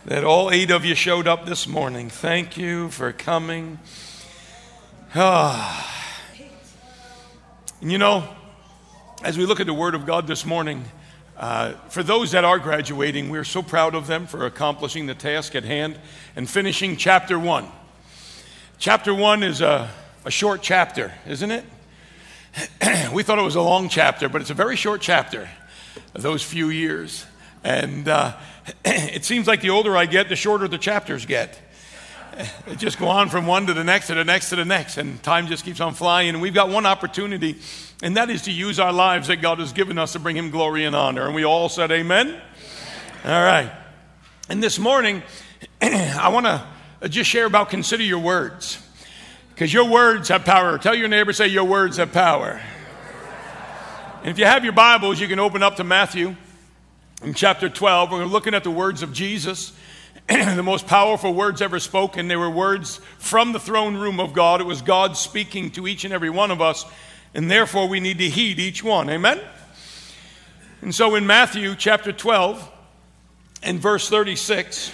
that all 8 of you showed up this morning. Thank you for coming. And you know, as we look at the Word of God this morning, for those that are graduating, we're so proud of them for accomplishing the task at hand and finishing chapter 1. Chapter 1 is a short chapter, isn't it? We thought it was a long chapter, but it's a very short chapter, those few years. And it seems like the older I get, the shorter the chapters get. It just go on from one to the next to the next to the next, and time just keeps on flying. And we've got one opportunity, and that is to use our lives that God has given us to bring Him glory and honor. And we all said amen? All right. And this morning, I want to just share about consider your words. Because your words have power. Tell your neighbor, say, your words have power. And if you have your Bibles, you can open up to Matthew in chapter 12. We're looking at the words of Jesus. The most powerful words ever spoken. They were words from the throne room of God. It was God speaking to each and every one of us. And therefore, we need to heed each one. Amen? And so in Matthew chapter 12 and verse 36,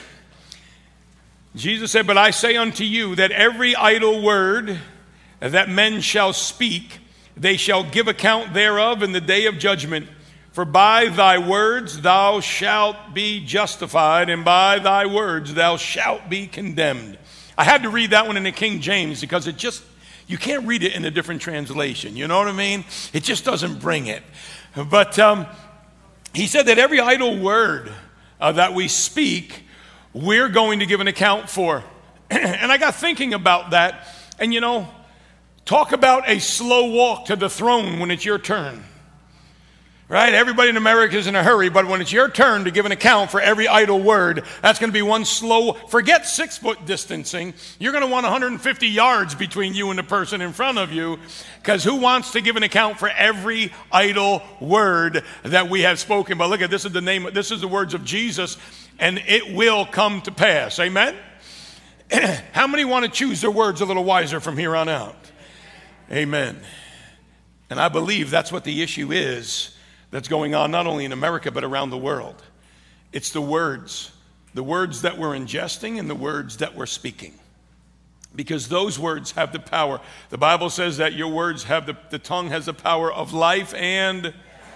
Jesus said, "But I say unto you that every idle word that men shall speak, they shall give account thereof in the day of judgment. For by thy words thou shalt be justified, and by thy words thou shalt be condemned." I had to read that one in the King James because you can't read it in a different translation. You know what I mean? It just doesn't bring it. But he said that every idle word that we speak, we're going to give an account for. And I got thinking about that. And you know, talk about a slow walk to the throne when it's your turn. Right? Everybody in America is in a hurry, but when it's your turn to give an account for every idle word, that's going to be one slow, forget 6-foot distancing. You're going to want 150 yards between you and the person in front of you, because who wants to give an account for every idle word that we have spoken? But look at this is the words of Jesus, and it will come to pass. Amen? How many want to choose their words a little wiser from here on out? Amen. And I believe that's what the issue is that's going on not only in America but around the world. It's the words that we're ingesting and the words that we're speaking. Because those words have the power. The Bible says that your words have the tongue has the power of life and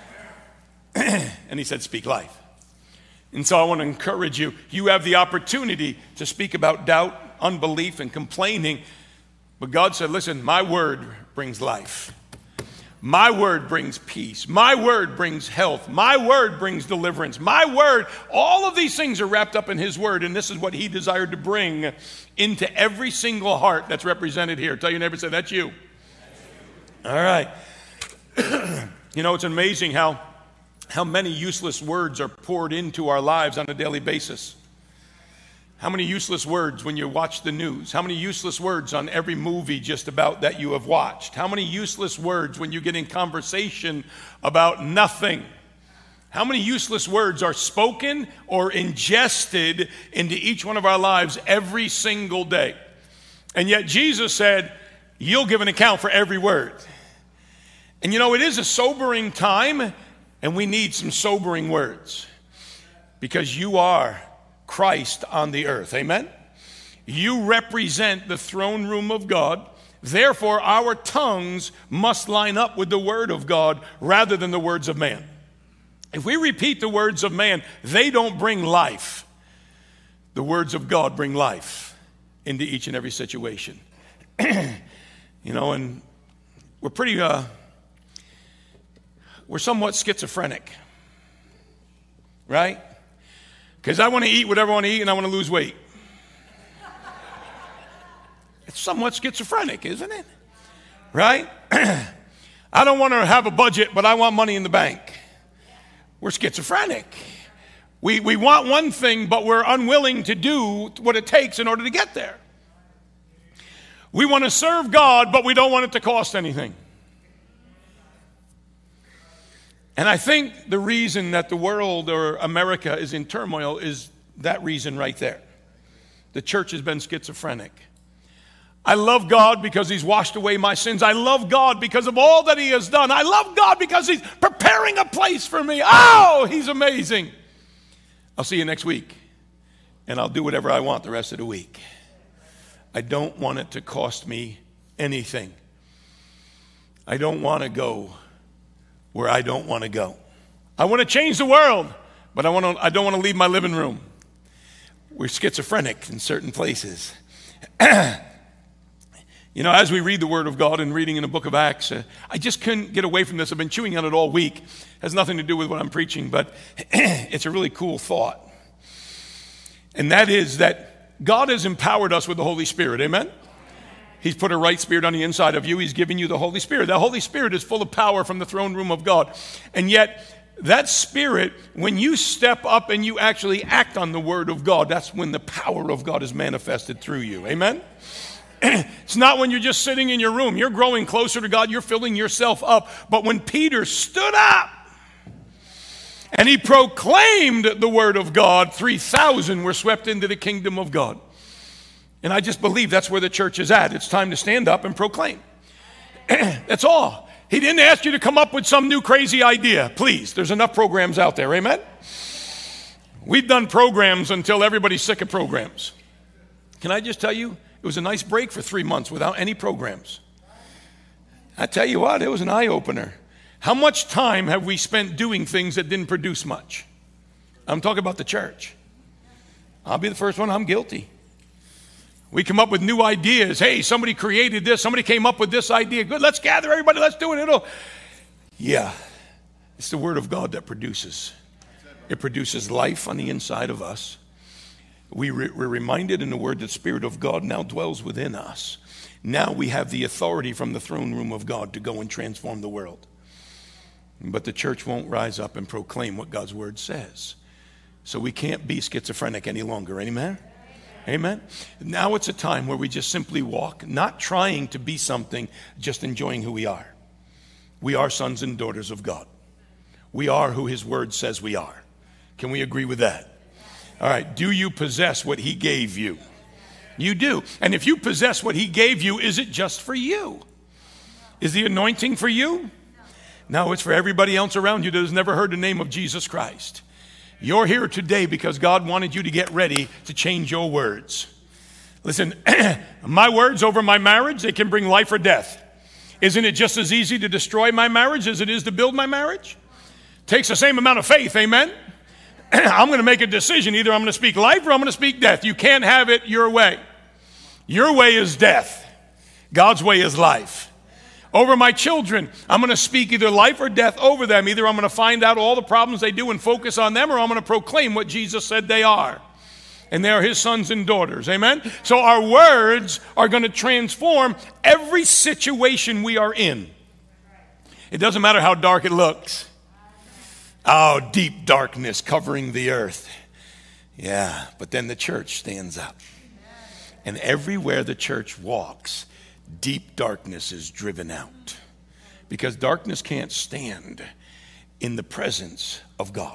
he said speak life. And so I want to encourage you. You have the opportunity to speak about doubt, unbelief, and complaining. But God said, listen, my word brings life. My word brings peace. My word brings health. My word brings deliverance. My word, all of these things are wrapped up in His word, and this is what He desired to bring into every single heart that's represented here. Tell your neighbor, say, that's you. All right. You know, it's amazing how many useless words are poured into our lives on a daily basis. How many useless words when you watch the news? How many useless words on every movie just about that you have watched? How many useless words when you get in conversation about nothing? How many useless words are spoken or ingested into each one of our lives every single day? And yet Jesus said, you'll give an account for every word. And you know, it is a sobering time, and we need some sobering words. Because you are Christ on the earth. Amen? You represent the throne room of God. Therefore, our tongues must line up with the word of God rather than the words of man. If we repeat the words of man, they don't bring life. The words of God bring life into each and every situation. You know, and we're somewhat schizophrenic. Right? Because I want to eat whatever I want to eat and I want to lose weight. It's somewhat schizophrenic, isn't it? Right? I don't want to have a budget, but I want money in the bank. We're schizophrenic. We want one thing, but we're unwilling to do what it takes in order to get there. We want to serve God, but we don't want it to cost anything. And I think the reason that the world or America is in turmoil is that reason right there. The church has been schizophrenic. I love God because He's washed away my sins. I love God because of all that He has done. I love God because He's preparing a place for me. Oh, He's amazing. I'll see you next week. and I'll do whatever I want the rest of the week. I don't want it to cost me anything. I don't want to go where I don't want to go. I want to change the world, but I don't want to leave my living room. We're schizophrenic in certain places. You know, as we read the Word of God and reading in the book of Acts, I just couldn't get away from this. I've been chewing on it all week. It has nothing to do with what I'm preaching, but it's a really cool thought. And that is that God has empowered us with the Holy Spirit. Amen? He's put a right spirit on the inside of you. He's given you the Holy Spirit. The Holy Spirit is full of power from the throne room of God. And yet, that spirit, when you step up and you actually act on the Word of God, that's when the power of God is manifested through you. Amen? It's not when you're just sitting in your room. You're growing closer to God. You're filling yourself up. But when Peter stood up and he proclaimed the Word of God, 3,000 were swept into the kingdom of God. And I just believe that's where the church is at. It's time to stand up and proclaim. That's all. He didn't ask you to come up with some new crazy idea. Please, there's enough programs out there. Amen? We've done programs until everybody's sick of programs. Can I just tell you, it was a nice break for 3 months without any programs. I tell you what, it was an eye-opener. How much time have we spent doing things that didn't produce much? I'm talking about the church. I'll be the first one, I'm guilty. We come up with new ideas. Hey, somebody created this. Somebody came up with this idea. Good, let's gather everybody. Let's do it. Yeah, it's the Word of God that produces. It produces life on the inside of us. We're reminded in the Word that the Spirit of God now dwells within us. Now we have the authority from the throne room of God to go and transform the world. But the church won't rise up and proclaim what God's Word says. So we can't be schizophrenic any longer. Amen? Amen? Now it's a time where we just simply walk, not trying to be something, just enjoying who we are. We are sons and daughters of God. We are who His Word says we are. Can we agree with that? All right, do you possess what He gave you? You do. And if you possess what He gave you, is it just for you? Is the anointing for you? No, it's for everybody else around you that has never heard the name of Jesus Christ. You're here today because God wanted you to get ready to change your words. Listen, my words over my marriage, they can bring life or death. Isn't it just as easy to destroy my marriage as it is to build my marriage? Takes the same amount of faith, amen? I'm going to make a decision. Either I'm going to speak life or I'm going to speak death. You can't have it your way. Your way is death. God's way is life. Over my children, I'm going to speak either life or death over them. Either I'm going to find out all the problems they do and focus on them, or I'm going to proclaim what Jesus said they are. And they are His sons and daughters. Amen? So our words are going to transform every situation we are in. It doesn't matter how dark it looks. Oh, deep darkness covering the earth. Yeah, but then the church stands up. And everywhere the church walks, deep darkness is driven out. Because darkness can't stand in the presence of God.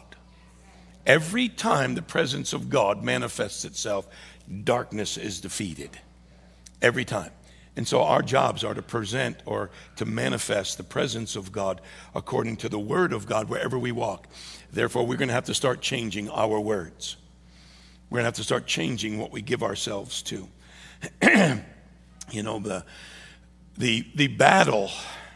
Every time the presence of God manifests itself, darkness is defeated. Every time. And so our jobs are to present or to manifest the presence of God according to the Word of God wherever we walk. Therefore, we're going to have to start changing our words. We're going to have to start changing what we give ourselves to. You know, the battle,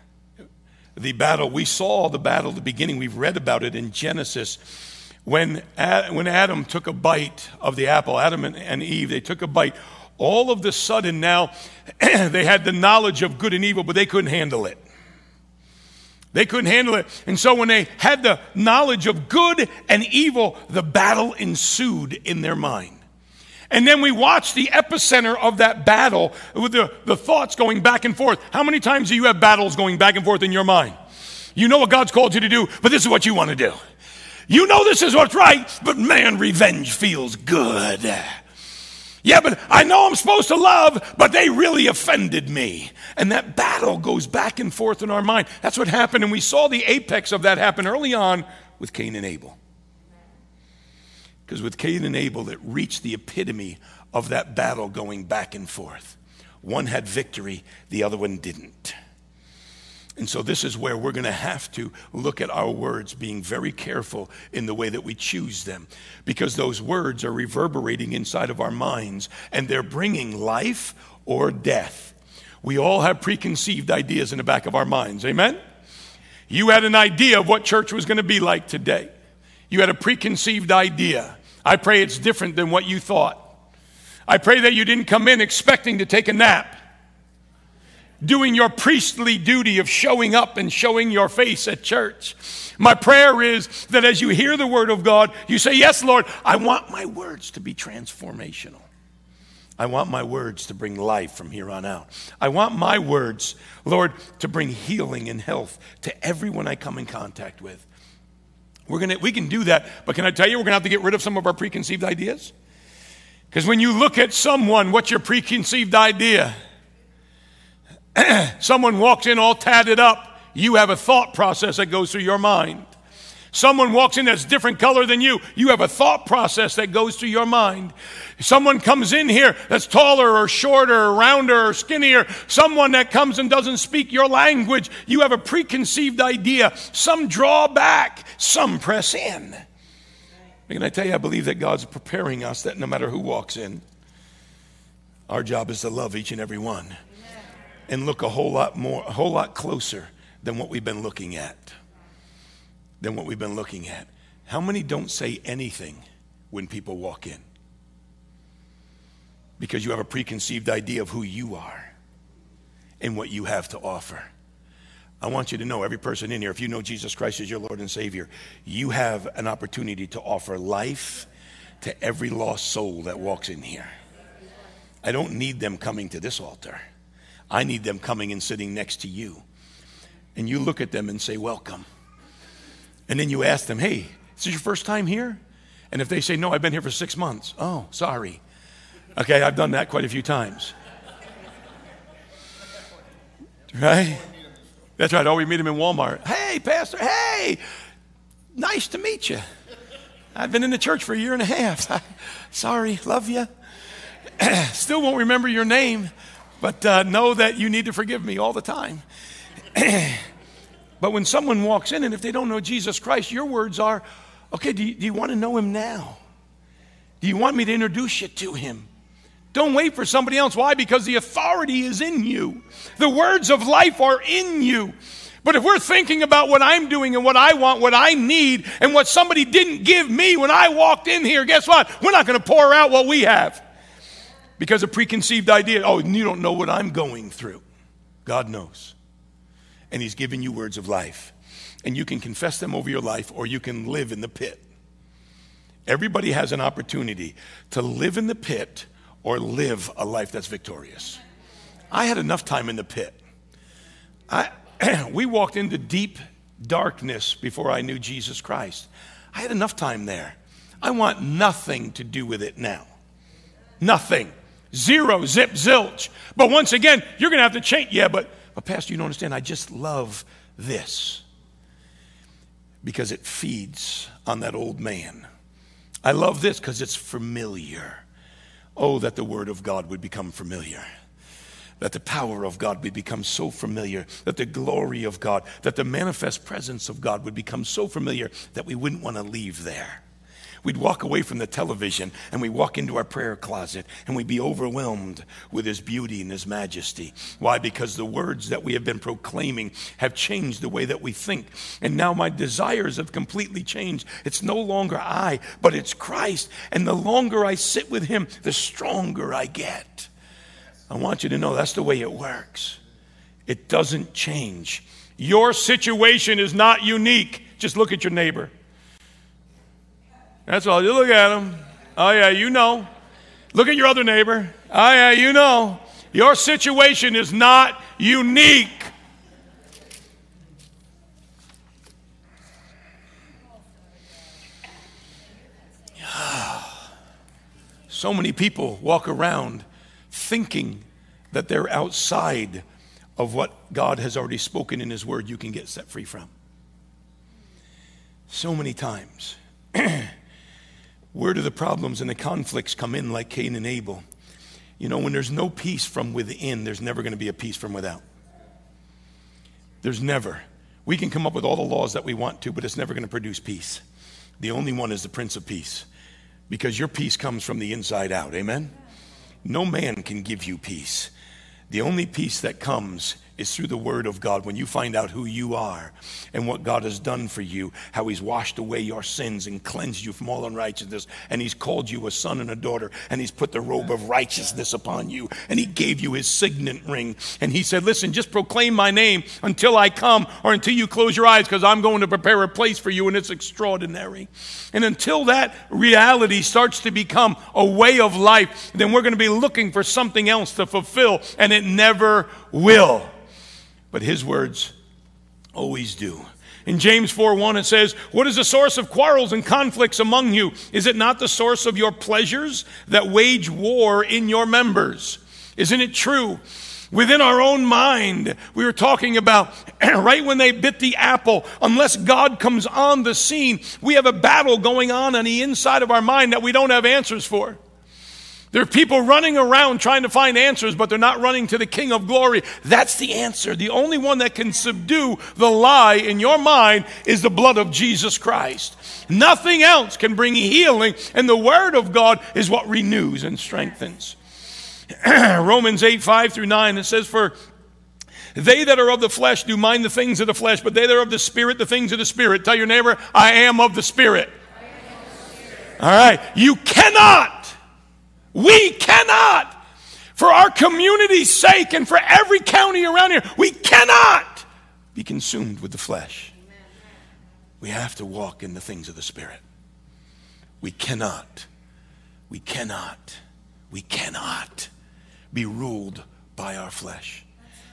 we saw the battle at the beginning. We've read about it in Genesis. When Adam took a bite of the apple, Adam and Eve, they took a bite. All of the sudden now, they had the knowledge of good and evil, but they couldn't handle it. They couldn't handle it. And so when they had the knowledge of good and evil, the battle ensued in their mind. And then we watched the epicenter of that battle with the thoughts going back and forth. How many times do you have battles going back and forth in your mind? You know what God's called you to do, but this is what you want to do. You know this is what's right, but man, revenge feels good. Yeah, but I know I'm supposed to love, but they really offended me. And that battle goes back and forth in our mind. That's what happened, and we saw the apex of that happen early on with Cain and Abel. Because with Cain and Abel, it reached the epitome of that battle going back and forth. One had victory, the other one didn't. And so this is where we're going to have to look at our words, being very careful in the way that we choose them, because those words are reverberating inside of our minds, and they're bringing life or death. We all have preconceived ideas in the back of our minds. Amen? You had an idea of what church was going to be like today. You had a preconceived idea. I pray it's different than what you thought. I pray that you didn't come in expecting to take a nap, doing your priestly duty of showing up and showing your face at church. My prayer is that as you hear the word of God, you say, yes, Lord, I want my words to be transformational. I want my words to bring life from here on out. I want my words, Lord, to bring healing and health to everyone I come in contact with. We can do that, but can I tell you, we're going to have to get rid of some of our preconceived ideas? Because when you look at someone, what's your preconceived idea? Someone walks in all tatted up, you have a thought process that goes through your mind. Someone walks in that's different color than you have a thought process that goes through your mind. Someone comes in here that's taller or shorter or rounder or skinnier, someone that comes and doesn't speak your language, you have a preconceived idea. Some draw back, some press in. Can I tell you, I believe that God's preparing us that no matter who walks in, our job is to love each and every one. And look a whole lot closer than what we've been looking at. How many don't say anything when people walk in? Because you have a preconceived idea of who you are and what you have to offer. I want you to know, every person in here, if you know Jesus Christ as your Lord and Savior, you have an opportunity to offer life to every lost soul that walks in here. I don't need them coming to this altar. I need them coming and sitting next to you. And you look at them and say, welcome. And then you ask them, hey, is this your first time here? And if they say, no, I've been here for 6 months. Oh, sorry. Okay, I've done that quite a few times. Right? That's right. Oh, we meet them in Walmart. Hey, Pastor. Hey, nice to meet you. I've been in the church for 1.5 years. Sorry, love you. Still won't remember your name. But know that you need to forgive me all the time. But when someone walks in, and if they don't know Jesus Christ, your words are, okay, do you want to know him now? Do you want me to introduce you to him? Don't wait for somebody else. Why? Because the authority is in you. The words of life are in you. But if we're thinking about what I'm doing and what I want, what I need, and what somebody didn't give me when I walked in here, guess what? We're not going to pour out what we have. Because of preconceived idea, oh, you don't know what I'm going through. God knows. And he's given you words of life. And you can confess them over your life, or you can live in the pit. Everybody has an opportunity to live in the pit or live a life that's victorious. I had enough time in the pit. We walked into deep darkness before I knew Jesus Christ. I had enough time there. I want nothing to do with it now. Nothing. Zero, zip, zilch. But once again, you're going to have to change. Yeah, but Pastor, you don't understand. I just love this because it feeds on that old man. I love this because it's familiar. Oh, that the word of God would become familiar. That the power of God would become so familiar. That the glory of God, that the manifest presence of God would become so familiar that we wouldn't want to leave there. We'd walk away from the television and we walk into our prayer closet and we'd be overwhelmed with his beauty and his majesty. Why? Because the words that we have been proclaiming have changed the way that we think. And now my desires have completely changed. It's no longer I, but it's Christ. And the longer I sit with him, the stronger I get. I want you to know that's the way it works. It doesn't change. Your situation is not unique. Just look at your neighbor. That's all. You look at them. Oh, yeah, you know. Look at your other neighbor. Oh, yeah, you know. Your situation is not unique. So many people walk around thinking that they're outside of what God has already spoken in his word you can get set free from. So many times. Where do the problems and the conflicts come in like Cain and Abel? You know, when there's no peace from within, there's never going to be a peace from without. We can come up with all the laws that we want to, but it's never going to produce peace. The only one is the Prince of Peace, because your peace comes from the inside out. Amen? No man can give you peace. The only peace that comes is through the Word of God. When you find out who you are and what God has done for you, how He's washed away your sins and cleansed you from all unrighteousness, and He's called you a son and a daughter, and He's put the robe of righteousness upon you, and He gave you His signet ring, and He said, listen, just proclaim my name until I come, or until you close your eyes, because I'm going to prepare a place for you, and it's extraordinary. And until that reality starts to become a way of life, then we're going to be looking for something else to fulfill, and it never will. But His words always do. In James 4:1 it says, what is the source of quarrels and conflicts among you? Is it not the source of your pleasures that wage war in your members? Isn't it true? Within our own mind, we were talking about right when they bit the apple, unless God comes on the scene, we have a battle going on the inside of our mind that we don't have answers for. There are people running around trying to find answers, but they're not running to the King of Glory. That's the answer. The only one that can subdue the lie in your mind is the blood of Jesus Christ. Nothing else can bring healing, and the Word of God is what renews and strengthens. Romans 8:5-9, it says, for they that are of the flesh do mind the things of the flesh, but they that are of the Spirit, the things of the Spirit. Tell your neighbor, I am of the Spirit. All right. We cannot, for our community's sake and for every county around here, we cannot be consumed with the flesh. We have to walk in the things of the Spirit. We cannot be ruled by our flesh.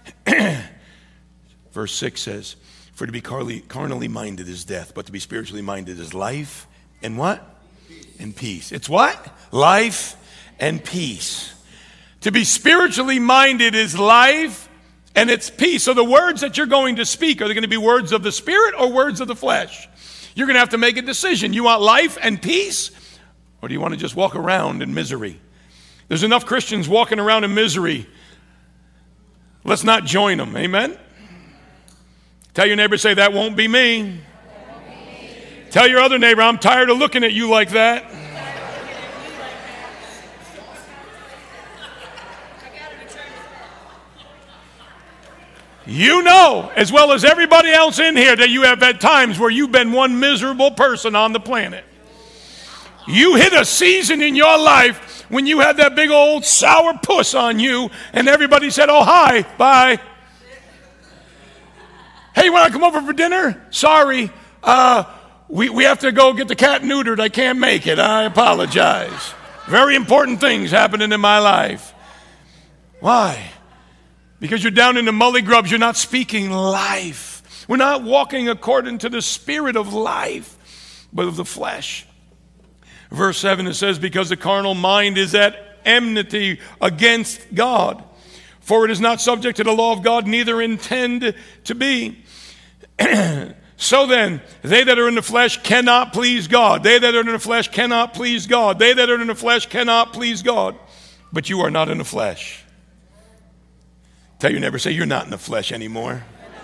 Verse 6 says, for to be carnally minded is death, but to be spiritually minded is life and what? And peace. It's what? Life and peace. To be spiritually minded is life and it's peace. So the words that you're going to speak, are they going to be words of the Spirit or words of the flesh? You're going to have to make a decision. You want life and peace, or do you want to just walk around in misery? There's enough Christians walking around in misery. Let's not join them. Amen? Tell your neighbor, say, that won't be me. Tell your other neighbor, I'm tired of looking at you like that. You know, as well as everybody else in here, that you have had times where you've been one miserable person on the planet. You hit a season in your life when you had that big old sour puss on you, and everybody said, oh, hi, bye. Hey, you want to come over for dinner? Sorry, we have to go get the cat neutered. I can't make it. I apologize. Very important things happening in my life. Why? Because you're down in the mully grubs, you're not speaking life. We're not walking according to the spirit of life, but of the flesh. Verse 7, it says, because the carnal mind is at enmity against God. For it is not subject to the law of God, neither intend to be. So then, they that are in the flesh cannot please God. They that are in the flesh cannot please God. They that are in the flesh cannot please God. But you are not in the flesh. Tell your neighbor, say, you're not in the flesh anymore.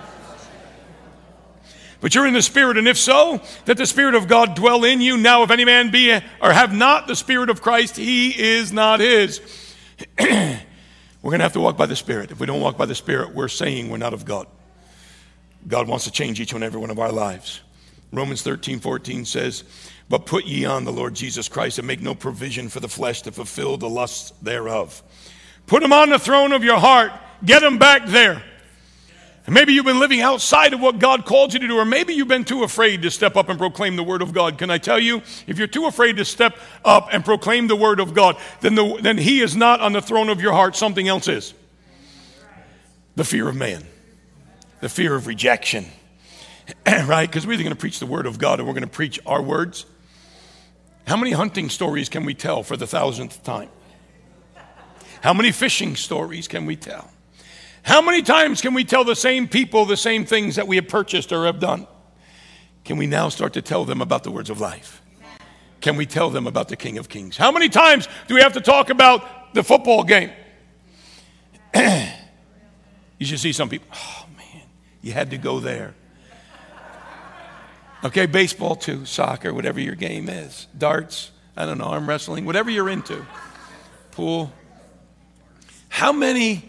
But you're in the Spirit, and if so, that the Spirit of God dwell in you. Now, if any man be or have not the Spirit of Christ, he is not his. We're going to have to walk by the Spirit. If we don't walk by the Spirit, we're saying we're not of God. God wants to change each and every one of our lives. Romans 13:14 says, but put ye on the Lord Jesus Christ, and make no provision for the flesh to fulfill the lusts thereof. Put him on the throne of your heart. Get him back there. And maybe you've been living outside of what God called you to do, or maybe you've been too afraid to step up and proclaim the Word of God. Can I tell you, if you're too afraid to step up and proclaim the Word of God, then He is not on the throne of your heart. Something else is. The fear of man. The fear of rejection. Right? Because we're either going to preach the Word of God or we're going to preach our words. How many hunting stories can we tell for the 1,000th time? How many fishing stories can we tell? How many times can we tell the same people the same things that we have purchased or have done? Can we now start to tell them about the words of life? Can we tell them about the King of Kings? How many times do we have to talk about the football game? You should see some people, oh man, You had to go there. Okay, baseball too, soccer, whatever your game is. Darts, I don't know, arm wrestling, whatever you're into. Pool. How many...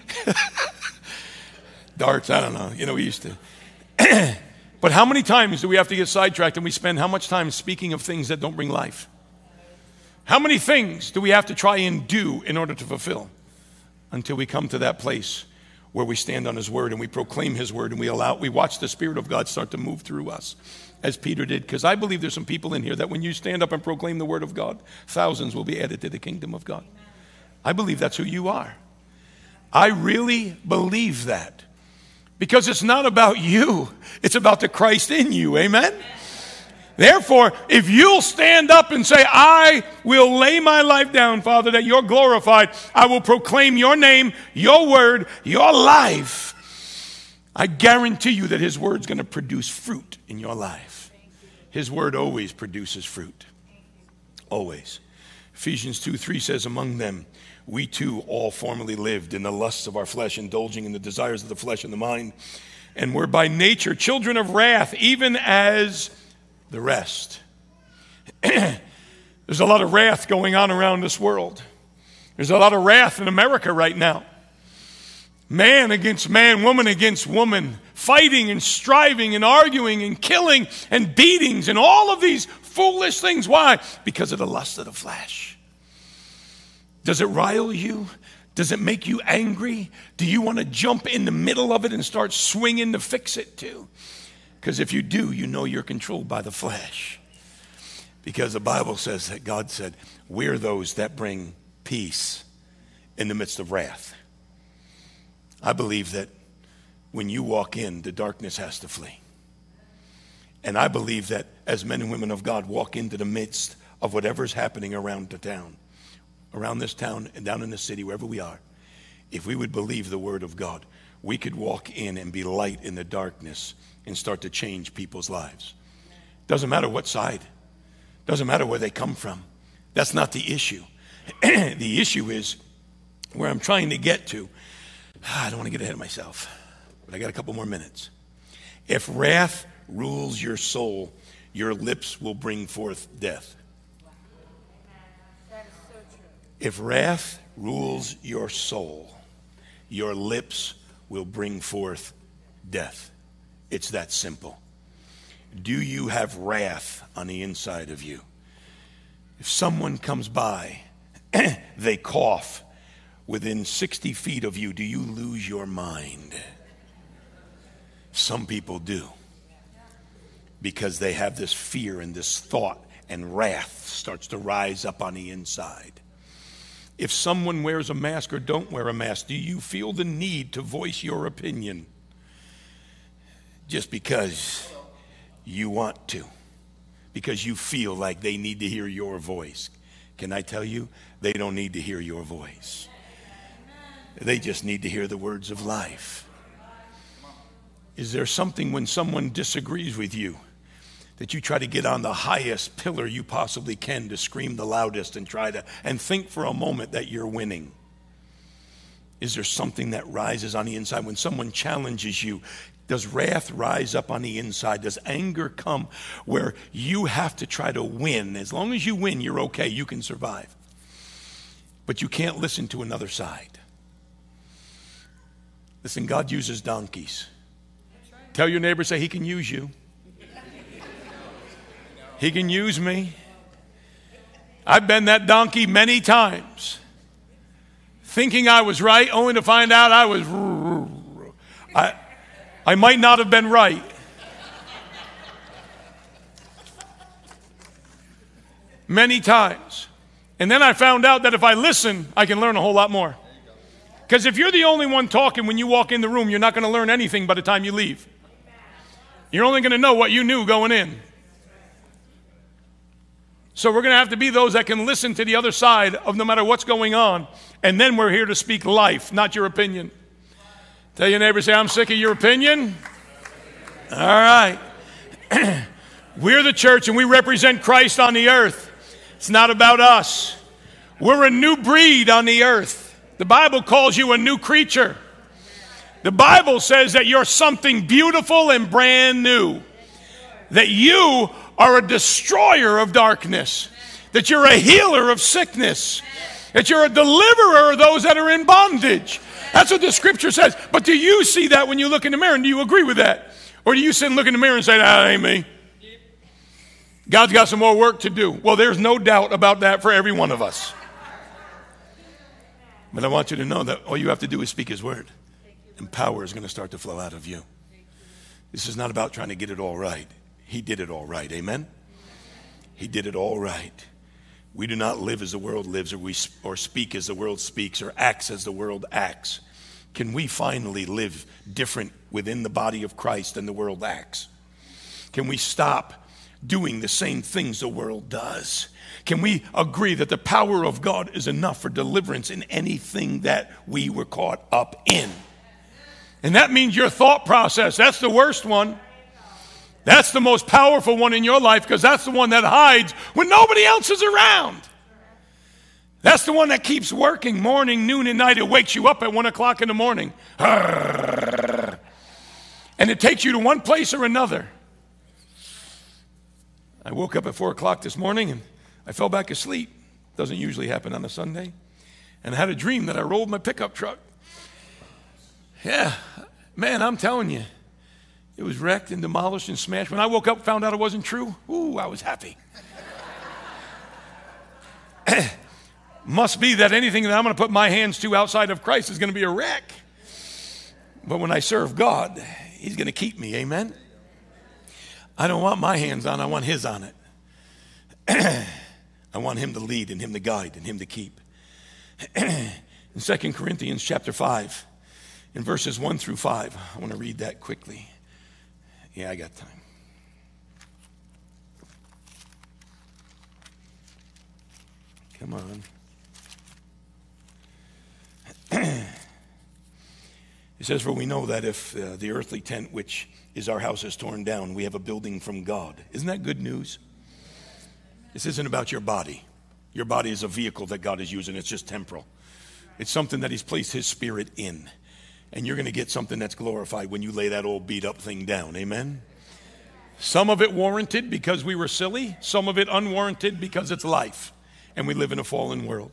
Darts, I don't know. You know, we used to. But how many times do we have to get sidetracked and we spend how much time speaking of things that don't bring life? How many things do we have to try and do in order to fulfill until we come to that place where we stand on his word and we proclaim his word and we watch the Spirit of God start to move through us as Peter did? Because I believe there's some people in here that when you stand up and proclaim the word of God, thousands will be added to the kingdom of God. I believe that's who you are. I really believe that. Because it's not about you. It's about the Christ in you. Amen? Therefore, if you'll stand up and say, I will lay my life down, Father, that you're glorified. I will proclaim your name, your word, your life. I guarantee you that his word's going to produce fruit in your life. His word always produces fruit. Always. Ephesians 2:3 says, among them, we too all formerly lived in the lusts of our flesh, indulging in the desires of the flesh and the mind, and were by nature children of wrath, even as the rest. There's a lot of wrath going on around this world. There's a lot of wrath in America right now. Man against man, woman against woman, fighting and striving and arguing and killing and beatings and all of these foolish things. Why? Because of the lust of the flesh. Does it rile you? Does it make you angry? Do you want to jump in the middle of it and start swinging to fix it too? Because if you do, you know you're controlled by the flesh. Because the Bible says that God said, we're those that bring peace in the midst of wrath. I believe that when you walk in, the darkness has to flee. And I believe that as men and women of God walk into the midst of whatever's happening around the town, around this town and down in the city, wherever we are, if we would believe the word of God, we could walk in and be light in the darkness and start to change people's lives. Doesn't matter what side. Doesn't matter where they come from. That's not the issue. The issue is where I'm trying to get to. I don't want to get ahead of myself, but I got a couple more minutes. If wrath rules your soul, your lips will bring forth death. That is so true. If wrath rules your soul, your lips will bring forth death. It's that simple. Do you have wrath on the inside of you? If someone comes by, they cough within 60 feet of you, do you lose your mind? Some people do. Because they have this fear and this thought, and wrath starts to rise up on the inside. If someone wears a mask or don't wear a mask, do you feel the need to voice your opinion? Just because you want to, because you feel like they need to hear your voice. Can I tell you, they don't need to hear your voice. They just need to hear the words of life. Is there something when someone disagrees with you that you try to get on the highest pillar you possibly can to scream the loudest and and think for a moment that you're winning? Is there something that rises on the inside when someone challenges you? Does wrath rise up on the inside? Does anger come where you have to try to win? As long as you win, you're okay. You can survive. But you can't listen to another side. Listen, God uses donkeys. Tell your neighbor, say, he can use you. He can use me. I've been that donkey many times. Thinking I was right, only to find out I might not have been right. Many times. And then I found out that if I listen, I can learn a whole lot more. Because if you're the only one talking when you walk in the room, you're not going to learn anything by the time you leave. You're only going to know what you knew going in. So we're going to have to be those that can listen to the other side of no matter what's going on. And then we're here to speak life, not your opinion. Tell your neighbor, say, I'm sick of your opinion. All right. We're the church and we represent Christ on the earth. It's not about us. We're a new breed on the earth. The Bible calls you a new creature. The Bible says that you're something beautiful and brand new. That you are a destroyer of darkness. That you're a healer of sickness. That you're a deliverer of those that are in bondage. That's what the scripture says. But do you see that when you look in the mirror, and do you agree with that? Or do you sit and look in the mirror and say, that ain't me? God's got some more work to do. Well, there's no doubt about that for every one of us. But I want you to know that all you have to do is speak his word. And power is going to start to flow out of you. This is not about trying to get it all right. He did it all right. Amen? He did it all right. We do not live as the world lives, or speak as the world speaks, or acts as the world acts. Can we finally live different within the body of Christ than the world acts? Can we stop doing the same things the world does? Can we agree that the power of God is enough for deliverance in anything that we were caught up in? And that means your thought process. That's the worst one. That's the most powerful one in your life, because that's the one that hides when nobody else is around. That's the one that keeps working morning, noon, and night. It wakes you up at 1 o'clock in the morning. And it takes you to one place or another. I woke up at 4 o'clock this morning and I fell back asleep. Doesn't usually happen on a Sunday. And I had a dream that I rolled my pickup truck. Yeah, man, I'm telling you, it was wrecked and demolished and smashed. When I woke up, found out it wasn't true. Ooh, I was happy. Must be that anything that I'm going to put my hands to outside of Christ is going to be a wreck. But when I serve God, he's going to keep me. Amen? I don't want my hands on, I want his on it. I want him to lead and him to guide and him to keep. In 2 Corinthians chapter 5, in verses 1 through 5, I want to read that quickly. Yeah, I got time. Come on. It says, for we know that if the earthly tent which is our house is torn down, we have a building from God. Isn't that good news? This isn't about your body. Your body is a vehicle that God is using. It's just temporal. It's something that he's placed his spirit in. And you're going to get something that's glorified when you lay that old beat up thing down. Amen? Some of it warranted because we were silly. Some of it unwarranted because it's life. And we live in a fallen world.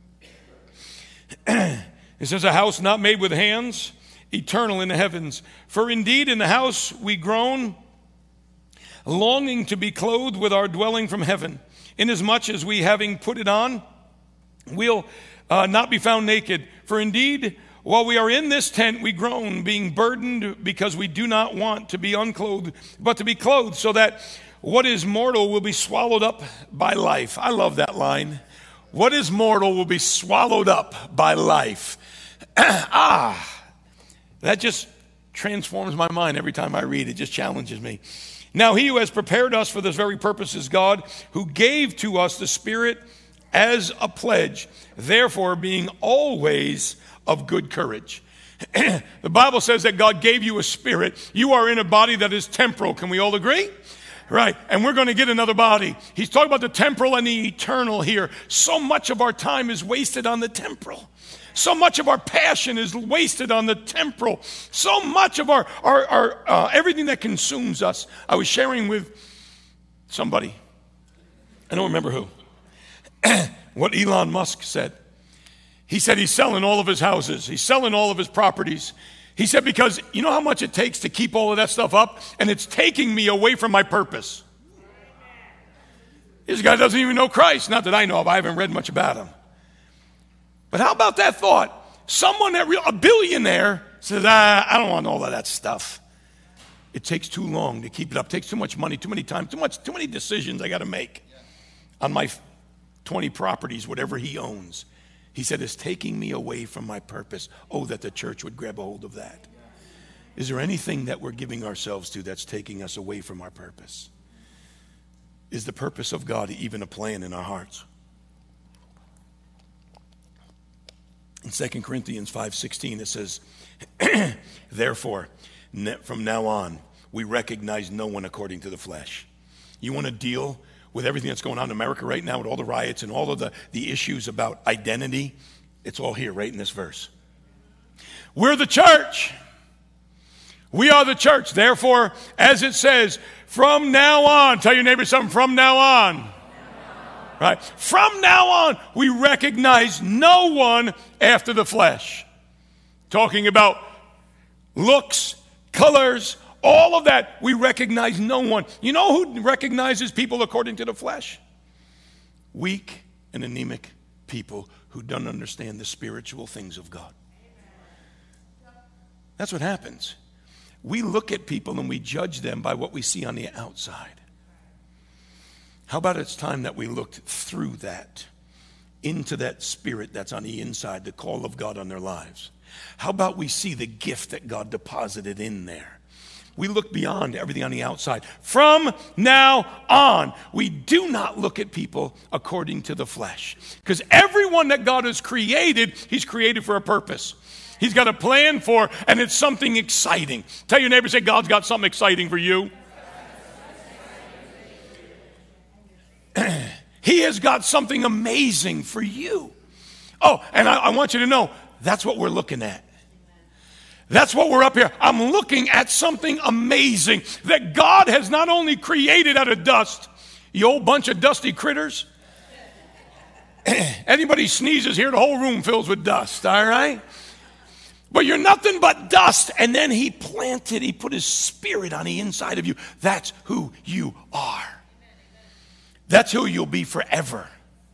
It says, a house not made with hands, eternal in the heavens. For indeed in the house we groan, longing to be clothed with our dwelling from heaven. Inasmuch as we, having put it on, will not be found naked. For indeed, while we are in this tent, we groan, being burdened, because we do not want to be unclothed, but to be clothed, so that what is mortal will be swallowed up by life. I love that line. What is mortal will be swallowed up by life. That just transforms my mind every time I read it. It just challenges me. Now he who has prepared us for this very purpose is God, who gave to us the Spirit as a pledge, therefore being always of good courage. The Bible says that God gave you a spirit. You are in a body that is temporal. Can we all agree? Right, and we're going to get another body. He's talking about the temporal and the eternal here. So much of our time is wasted on the temporal. So much of our passion is wasted on the temporal. So much of our everything that consumes us. I was sharing with somebody, I don't remember who, what Elon Musk said. He said he's selling all of his houses. He's selling all of his properties. He said, because you know how much it takes to keep all of that stuff up? And it's taking me away from my purpose. This guy doesn't even know Christ. Not that I know of. I haven't read much about him. But how about that thought? Someone a billionaire says, I don't want all of that stuff. It takes too long to keep it up. It takes too much money, too many times, too many decisions I got to make on my 20 properties, whatever he owns. He said, it's taking me away from my purpose. Oh, that the church would grab a hold of that. Is there anything that we're giving ourselves to that's taking us away from our purpose? Is the purpose of God even a plan in our hearts? In 2 Corinthians 5:16, it says, therefore, from now on, we recognize no one according to the flesh. You want to deal with everything that's going on in America right now, with all the riots and all of the issues about identity? It's all here right in this verse. We're the church. We are the church. Therefore, as it says, from now on, tell your neighbor something, from now on. Right? From now on, we recognize no one after the flesh. Talking about looks, colors, all of that, we recognize no one. You know who recognizes people according to the flesh? Weak and anemic people who don't understand the spiritual things of God. That's what happens. We look at people and we judge them by what we see on the outside. How about it's time that we looked through that, into that spirit that's on the inside, the call of God on their lives? How about we see the gift that God deposited in there? We look beyond everything on the outside. From now on, we do not look at people according to the flesh. Because everyone that God has created, he's created for a purpose. He's got a plan for, and it's something exciting. Tell your neighbor, say, God's got something exciting for you. He has got something amazing for you. Oh, and I want you to know, that's what we're looking at. That's what we're up here. I'm looking at something amazing that God has not only created out of dust, you old bunch of dusty critters. Anybody sneezes here, the whole room fills with dust, all right? But you're nothing but dust. And then he put his spirit on the inside of you. That's who you are. That's who you'll be forever.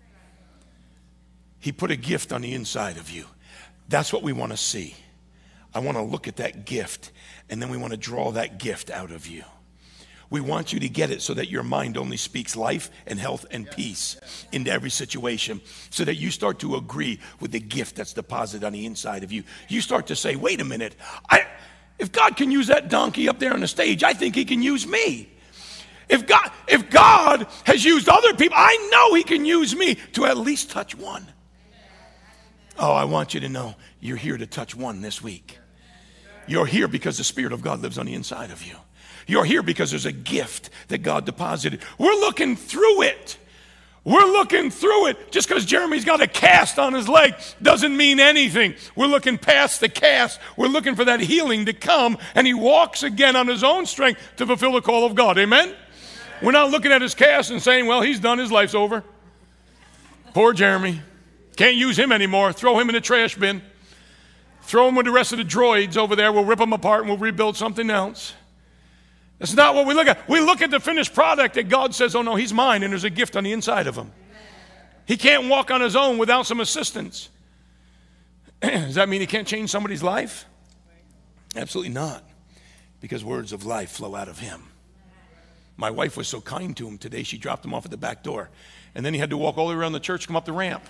He put a gift on the inside of you. That's what we want to see. I want to look at that gift, and then we want to draw that gift out of you. We want you to get it so that your mind only speaks life and health and peace into every situation, so that you start to agree with the gift that's deposited on the inside of you. You start to say, wait a minute, if God can use that donkey up there on the stage, I think he can use me. If God has used other people, I know he can use me to at least touch one. Oh, I want you to know you're here to touch one this week. You're here because the Spirit of God lives on the inside of you. You're here because there's a gift that God deposited. We're looking through it. We're looking through it. Just because Jeremy's got a cast on his leg doesn't mean anything. We're looking past the cast. We're looking for that healing to come, and he walks again on his own strength to fulfill the call of God. Amen? We're not looking at his cast and saying, well, he's done, his life's over. Poor Jeremy. Can't use him anymore. Throw him in the trash bin. Throw him with the rest of the droids over there. We'll rip them apart and we'll rebuild something else. That's not what we look at. We look at the finished product that God says, oh no, he's mine, and there's a gift on the inside of him. He can't walk on his own without some assistance. Does that mean he can't change somebody's life? Absolutely not. Because words of life flow out of him. My wife was so kind to him today, she dropped him off at the back door. And then he had to walk all the way around the church, come up the ramp.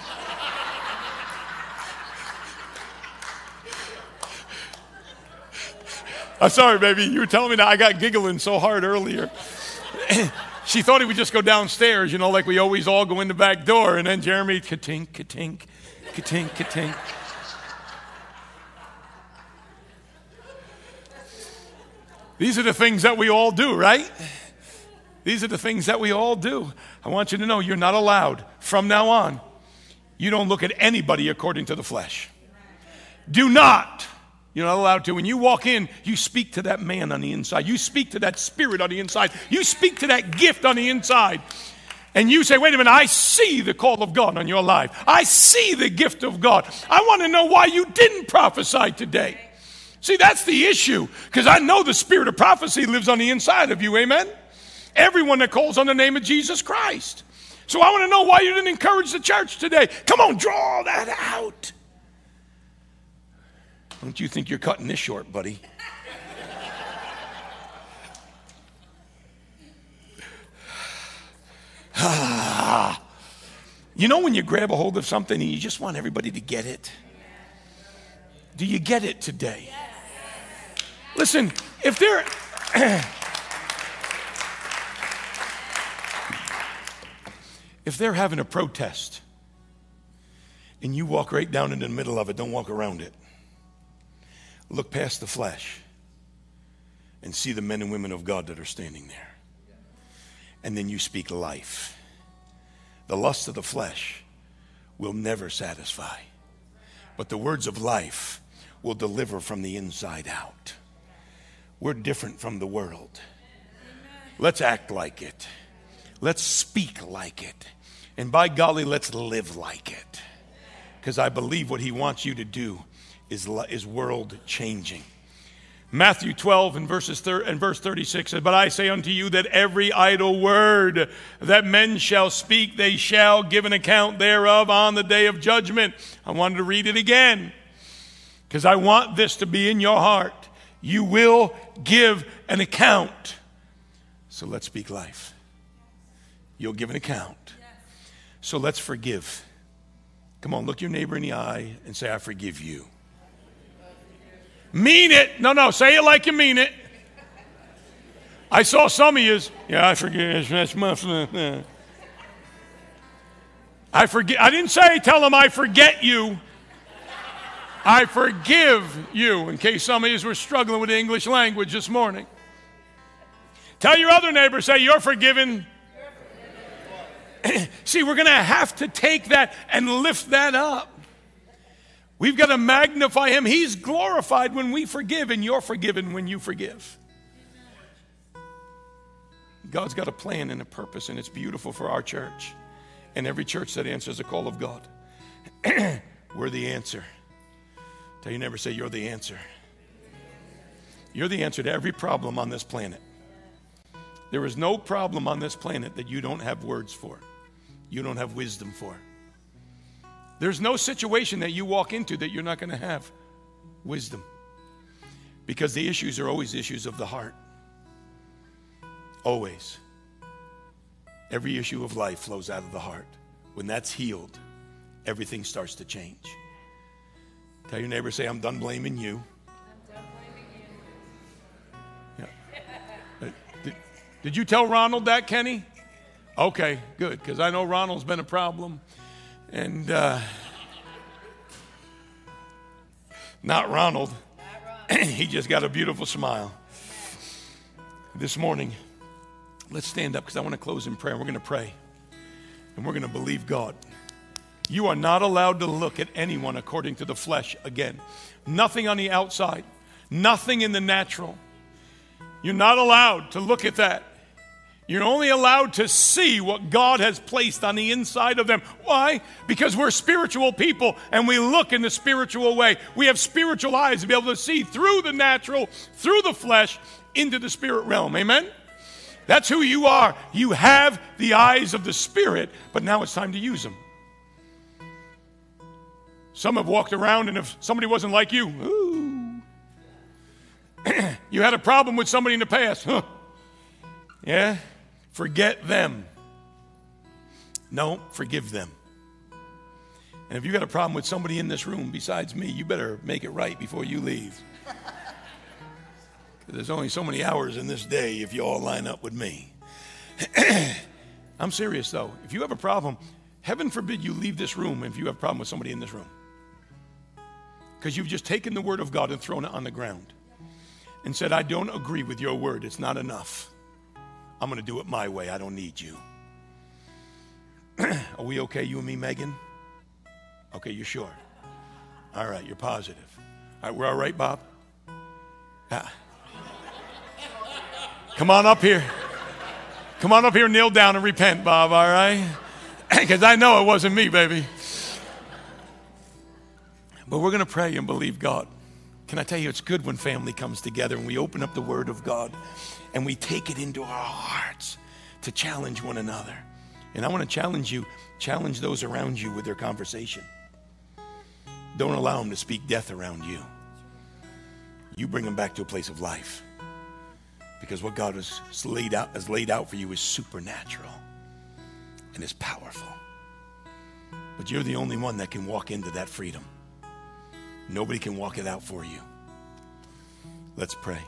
I'm sorry, baby. You were telling me that I got giggling so hard earlier. She thought he would just go downstairs, you know, like we always all go in the back door. And then Jeremy, ka-tink, ka-tink, ka-tink, ka-tink. These are the things that we all do, right? These are the things that we all do. I want you to know you're not allowed from now on. You don't look at anybody according to the flesh. Do not. You're not allowed to. When you walk in, you speak to that man on the inside. You speak to that spirit on the inside. You speak to that gift on the inside. And you say, wait a minute, I see the call of God on your life. I see the gift of God. I want to know why you didn't prophesy today. See, that's the issue, because I know the spirit of prophecy lives on the inside of you, amen? Everyone that calls on the name of Jesus Christ. So I want to know why you didn't encourage the church today. Come on, draw that out. Don't you think you're cutting this short, buddy? You know when you grab a hold of something and you just want everybody to get it? Do you get it today? Listen, if they're having a protest and you walk right down into the middle of it, don't walk around it. Look past the flesh and see the men and women of God that are standing there. And then you speak life. The lust of the flesh will never satisfy, but the words of life will deliver from the inside out. we're different from the world. Let's act like it. Let's speak like it. And by golly, let's live like it. Because I believe what he wants you to do is world changing. Matthew 12 and verse 36 says, "But I say unto you that every idle word that men shall speak, they shall give an account thereof on the day of judgment." I wanted to read it again because I want this to be in your heart. You will give an account. So let's speak life. You'll give an account. So let's forgive. Come on, look your neighbor in the eye and say, "I forgive you." Mean it. No, say it like you mean it. I saw some of you. Yeah, I forgive. That's my. I forget. I didn't say tell them I forget you. I forgive you. In case some of you were struggling with the English language this morning. Tell your other neighbor, say, "You're forgiven." See, we're going to have to take that and lift that up. We've got to magnify him. He's glorified when we forgive, and you're forgiven when you forgive. God's got a plan and a purpose, and it's beautiful for our church and every church that answers the call of God. We're the answer. Tell your neighbor, say, "You're the answer." You're the answer to every problem on this planet. There is no problem on this planet that you don't have words for. You don't have wisdom for. There's no situation that you walk into that you're not going to have wisdom. Because the issues are always issues of the heart. Always. Every issue of life flows out of the heart. When that's healed, everything starts to change. Tell your neighbor, say, "I'm done blaming you." I'm done blaming you. Yeah. Did you tell Ronald that, Kenny? Okay, good, because I know Ronald's been a problem. And not Ronald. He just got a beautiful smile. This morning, let's stand up because I want to close in prayer. We're going to pray. And we're going to believe God. You are not allowed to look at anyone according to the flesh again. Nothing on the outside. Nothing in the natural. You're not allowed to look at that. You're only allowed to see what God has placed on the inside of them. Why? Because we're spiritual people and we look in the spiritual way. We have spiritual eyes to be able to see through the natural, through the flesh, into the spirit realm. Amen? That's who you are. You have the eyes of the Spirit, but now it's time to use them. Some have walked around, and if somebody wasn't like you, ooh, you had a problem with somebody in the past. Huh. Yeah? Forget them. No, forgive them. And if you got a problem with somebody in this room besides me, you better make it right before you leave. There's only so many hours in this day if you all line up with me. I'm serious, though. If you have a problem, heaven forbid you leave this room if you have a problem with somebody in this room. Because you've just taken the word of God and thrown it on the ground and said, "I don't agree with your word. It's not enough. I'm going to do it my way. I don't need you." Are we okay, you and me, Megan? Okay, you're sure? All right, you're positive. All right, we're all right, Bob? Yeah. Come on up here. Come on up here, kneel down and repent, Bob, all right? Because I know it wasn't me, baby. But we're going to pray and believe God. Can I tell you, it's good when family comes together and we open up the Word of God and we take it into our hearts to challenge one another. And I want to challenge you, challenge those around you with their conversation. Don't allow them to speak death around you. You bring them back to a place of life. Because what God has laid out for you is supernatural and is powerful. But you're the only one that can walk into that freedom. Nobody can walk it out for you. Let's pray.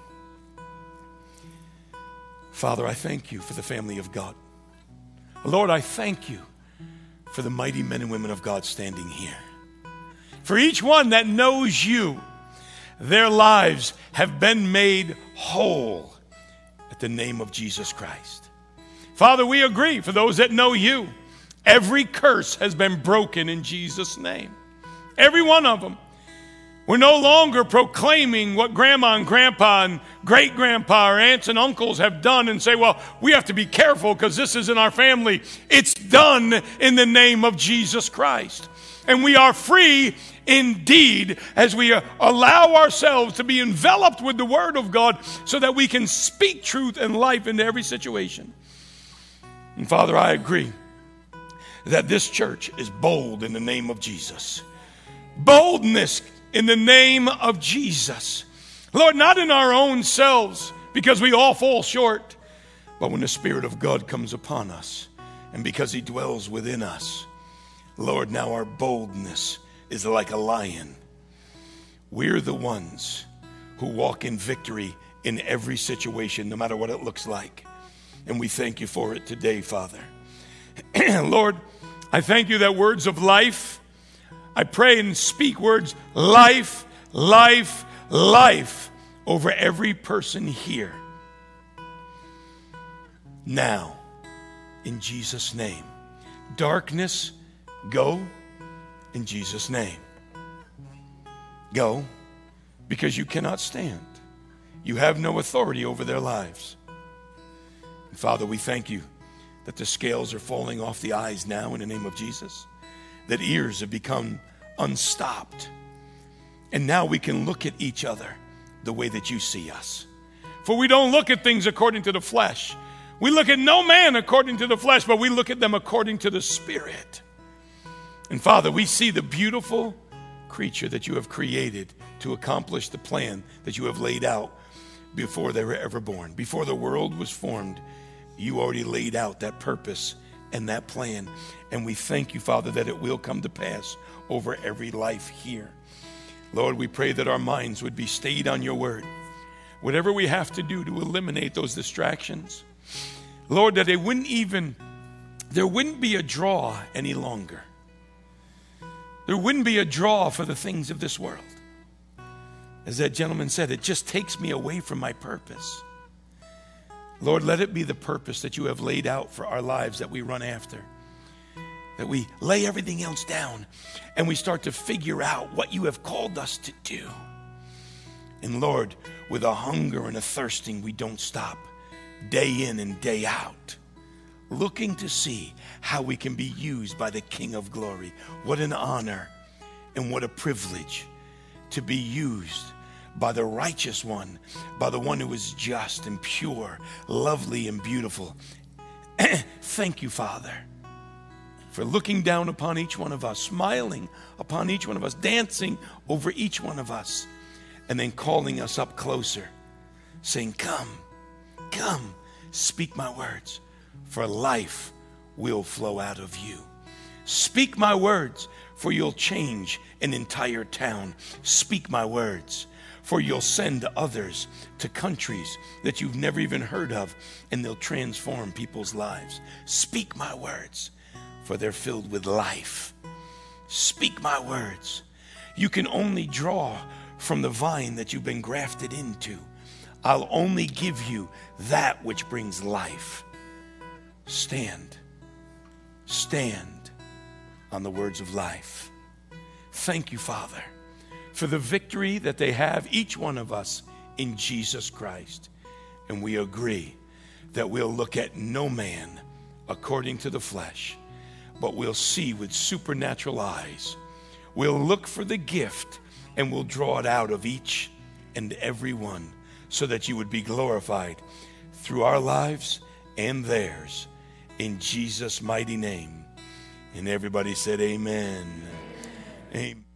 Father, I thank you for the family of God. Lord, I thank you for the mighty men and women of God standing here. For each one that knows you, their lives have been made whole at the name of Jesus Christ. Father, we agree for those that know you, every curse has been broken in Jesus' name. Every one of them. We're no longer proclaiming what grandma and grandpa and great-grandpa or aunts and uncles have done and say, well, we have to be careful because this is in our family. It's done in the name of Jesus Christ. And we are free indeed as we allow ourselves to be enveloped with the Word of God so that we can speak truth and life into every situation. And Father, I agree that this church is bold in the name of Jesus. Boldness in the name of Jesus. Lord, not in our own selves, because we all fall short, but when the Spirit of God comes upon us, and because He dwells within us, Lord, now our boldness is like a lion. We're the ones who walk in victory in every situation, no matter what it looks like. And we thank you for it today, Father. Lord, I thank you that words of life, I pray and speak words life, life, life over every person here. Now, in Jesus' name. Darkness, go in Jesus' name. Go because you cannot stand. You have no authority over their lives. And Father, we thank you that the scales are falling off the eyes now in the name of Jesus, that ears have become unstopped. And now we can look at each other the way that you see us. For we don't look at things according to the flesh. We look at no man according to the flesh, but we look at them according to the Spirit. And Father, we see the beautiful creature that you have created to accomplish the plan that you have laid out before they were ever born. Before the world was formed, you already laid out that purpose and that plan. And we thank you, Father, that it will come to pass over every life here. Lord, we pray that our minds would be stayed on your word. Whatever we have to do to eliminate those distractions, Lord, that there wouldn't be a draw any longer. There wouldn't be a draw for the things of this world. As that gentleman said, it just takes me away from my purpose. Lord, let it be the purpose that you have laid out for our lives that we run after. That we lay everything else down and we start to figure out what you have called us to do. And Lord, with a hunger and a thirsting, we don't stop day in and day out, looking to see how we can be used by the King of Glory. What an honor and what a privilege to be used by the righteous one, by the one who is just and pure, lovely and beautiful. Thank you, Father, for looking down upon each one of us, smiling upon each one of us, dancing over each one of us, and then calling us up closer, saying, come, come, speak my words, for life will flow out of you. Speak my words, for you'll change an entire town. Speak my words, for you'll send others to countries that you've never even heard of, and they'll transform people's lives. Speak my words, for they're filled with life. Speak my words. You can only draw from the vine that you've been grafted into. I'll only give you that which brings life. Stand on the words of life. Thank you, Father, for the victory that they have, each one of us, in Jesus Christ. And we agree that we'll look at no man according to the flesh, but we'll see with supernatural eyes. We'll look for the gift and we'll draw it out of each and every one so that you would be glorified through our lives and theirs. In Jesus' mighty name. And everybody said amen. Amen.